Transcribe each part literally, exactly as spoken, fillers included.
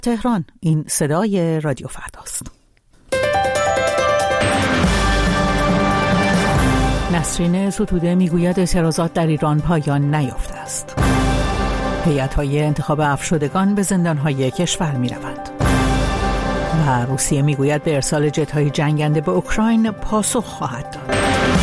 تهران، این صدای رادیو فرداست. نسرین ستوده میگوید اعتراضات در ایران پایان نیافته است. هیئت‌های انتخاب افشدگان به زندان‌های کشور می‌روند. و روسیه میگوید به ارسال جت‌های جنگنده به اوکراین پاسخ خواهد داد.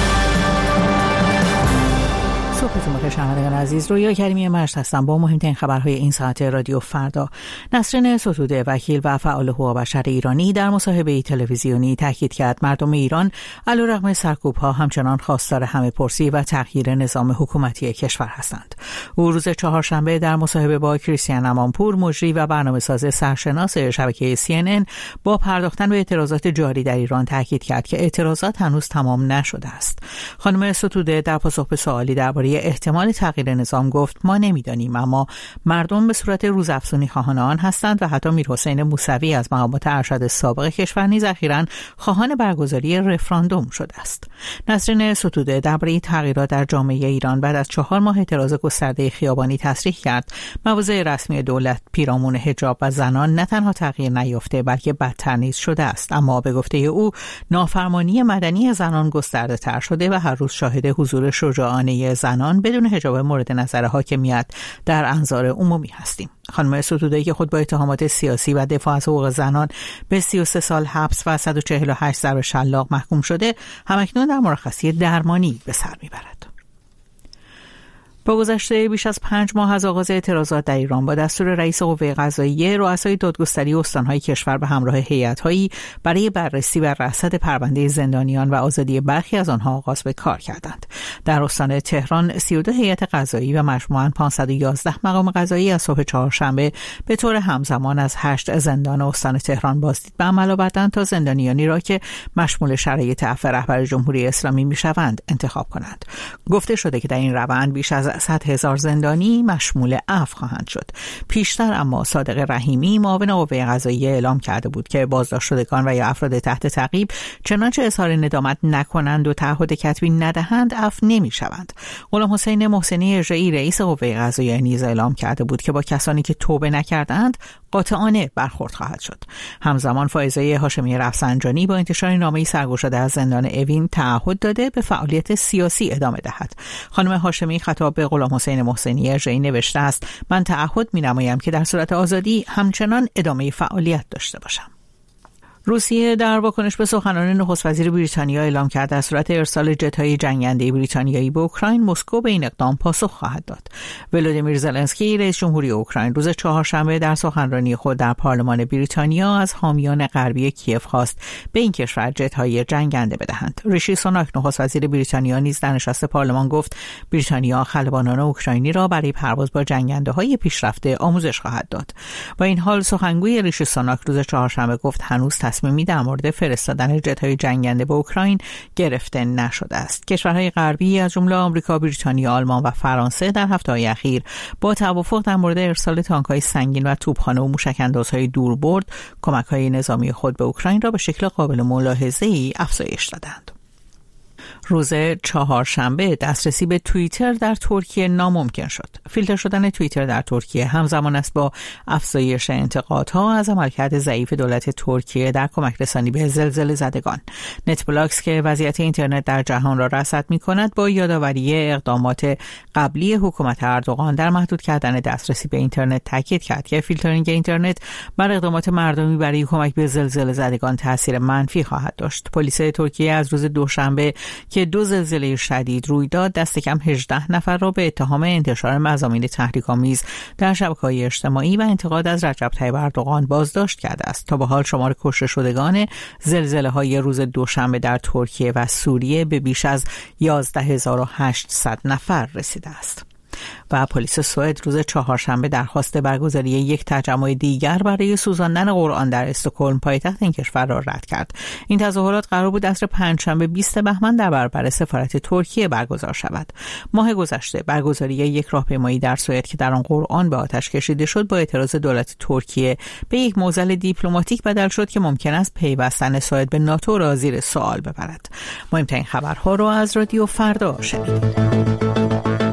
صبحتون بخیر شنوندگان عزیز، رویا کریمی مشت هستم با مهمترین خبرهای این ساعت رادیو فردا. نسرین ستوده، وکیل و فعال حقوق بشر ایرانی، در مصاحبه تلویزیونی تاکید کرد مردم ایران علیرغم سرکوب‌ها همچنان خواستار همه‌پرسی و تغییر نظام حکومتی کشور هستند. او روز چهارشنبه در مصاحبه با کریستیان امانپور، مجری و برنامه‌ساز سرشناس شبکه سی ان ان، با پرداختن به اعتراضات جاری در ایران تاکید کرد که اعتراضات هنوز تمام نشده است. خانم ستوده در پاسخ به سوالی درباره احتمال تغییر نظام گفت ما نمیدانیم، اما مردم به صورت روزافزونی خواهان آن هستند و حتی میرحسین موسوی از مقامات ارشد سابق کشور نیز اخیراً خواهان برگزاری رفراندوم شده است. نسرین ستوده درباره تغییرات در جامعه ایران بعد از چهار ماه اعتراض گسترده خیابانی تصریح کرد مواضع رسمی دولت پیرامون حجاب و زنان نه تنها تغییر نیافته بلکه بدتر نیز شده است، اما به گفته او نافرمانی مدنی زنان گسترده تر شده و هر روز شاهد حضور شجاعانه زنان بدون حجاب مورد نظر حاکمیت در انظار عمومی هستیم. خانم ستوده که خود با اتهامات سیاسی و دفاع از حقوق زنان به سی و سه سال حبس و صد و چهل و هشت ضرب شلاق محکوم شده، همکنون در مرخصی درمانی به سر میبرد. با گذشته بیش از پنج ماه از آغاز اعتراضات در ایران، با دستور رئیس قوه قضاییه، رؤسای دادگستری استانهای کشور به همراه هیئت‌هایی برای بررسی و رصد پرونده زندانیان و آزادی برخی از آنها آغاز به کار کردند. در استان تهران سی و دو هیئت قضایی و مجموعاً پانصد و یازده مقام قضایی از صبح چهارشنبه به طور همزمان از هشت زندان استان تهران بازدید به عمل آوردند تا زندانیانی را که مشمول شرایط عفو رهبر جمهوری اسلامی میشوند انتخاب کنند. گفته شده که در این روند بیش از صد هزار زندانی مشمول عفو خواهند شد. پیشتر اما صادق رحیمی، معاون قوه قضاییه، اعلام کرده بود که بازداشت شدگان و یا افراد تحت تعقیب چنانچه اظهار ندامت نکنند و تعهد کتبی ندهند عفو نمی‌شوند. غلام حسین محسنی اجرایی، رئیس قوه قضاییه، نیز اعلام کرده بود که با کسانی که توبه نکردند قاطعانه برخورد خواهد شد. همزمان فائزه هاشمی رفسنجانی با انتشار نامه‌ای سرگشاده از زندان اوین تعهد داده به فعالیت سیاسی ادامه دهد. خانم هاشمی خطاب به غلام حسین محسنی اجرایی نوشته است: من تعهد می‌نمایم که در صورت آزادی همچنان ادامه فعالیت داشته باشم. روسیه در واکنش به سخنان نخست وزیر بریتانیا اعلام کرد در صورت ارسال جت‌های جنگنده بریتانیایی به اوکراین، مسکو به این اقدام پاسخ خواهد داد. ولودیمیر زلنسکی، رئیس جمهوری اوکراین، روز چهارشنبه در سخنرانی خود در پارلمان بریتانیا از حامیان غربی کیف خواست به این کشور جت‌های جنگنده بدهند. ریشی سوناک، نخست وزیر بریتانیا، نیز در نشست پارلمان گفت بریتانیا خلبانان اوکراینی را برای پرواز با جنگنده‌های پیشرفته آموزش خواهد داد. با این حال سخنگوی ریشی سوناک روز چهارشنبه گفت هنوز تصمیمی در مورد فرستادن جت‌های جنگنده به اوکراین گرفته نشده است. کشورهای غربی از جمله آمریکا، بریتانیا، آلمان و فرانسه در هفته‌های اخیر با توافق در مورد ارسال تانک‌های سنگین و توپخانه و موشک‌اندازهای دوربرد کمک‌های نظامی خود به اوکراین را به شکل قابل ملاحظه‌ای افزایش دادند. روز چهارشنبه دسترسی به توییتر در ترکیه ناممکن شد. فیلتر شدن توییتر در ترکیه همزمان است با افزایش انتقادها از عملکرد ضعیف دولت ترکیه در کمک رسانی به زلزله زدگان. نت بلاکس که وضعیت اینترنت در جهان را رصد می‌کند، با یادآوری اقدامات قبلی حکومت اردوغان در محدود کردن دسترسی به اینترنت تاکید کرد که فیلترینگ اینترنت بر اقدامات مردمی برای کمک به زلزله زدگان تاثیر منفی خواهد داشت. پلیس ترکیه از روز دوشنبه که دو زلزله شدید روی داد، دست کم هجده نفر را به اتهام انتشار مضامین تحریک‌آمیز در شبکه‌های اجتماعی و انتقاد از رجب طیب اردوغان بازداشت کرده است. تا به حال شمار کشته شدگان زلزله‌های روز دوشنبه در ترکیه و سوریه به بیش از یازده هزار و هشتصد نفر رسیده است. و پلیس سوئد روز چهارشنبه درخواست برگزاری یک تجمع دیگر برای سوزاندن قرآن در استکهلم، پایتخت این کشور، را رد کرد. این تظاهرات قرار بود عصر پنجشنبه بیست بهمن در برابر سفارت ترکیه برگزار شود. ماه گذشته برگزاری یک راهپیمایی در سوئد که در آن قرآن به آتش کشیده شد با اعتراض دولت ترکیه به یک معضل دیپلماتیک بدل شد که ممکن است پیوستن سوئد به ناتو را زیر سوال ببرد. مهمترین خبرها را از رادیو فردا شنیدید.